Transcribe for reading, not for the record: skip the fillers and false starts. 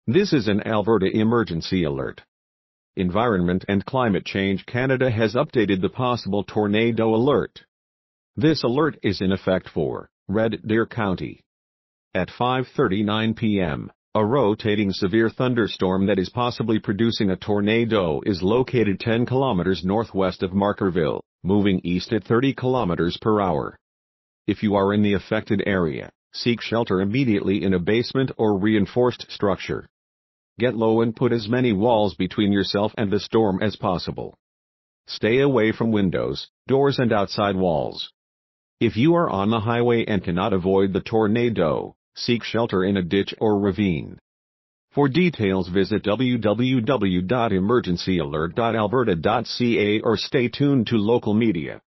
This is an Alberta emergency alert. Environment and Climate Change Canada has updated the possible tornado alert. This alert is in effect for Red Deer County. At 5:39 p.m., a rotating severe thunderstorm that is possibly producing a tornado is located 10 kilometers northwest of Markerville, moving east at 30 kilometers per hour. If you are in the affected area, seek shelter immediately in a basement or reinforced structure. Get low and put as many walls between yourself and the storm as possible. Stay away from windows, doors and outside walls. If you are on the highway and cannot avoid the tornado, seek shelter in a ditch or ravine. For details visit www.emergencyalert.alberta.ca or stay tuned to local media.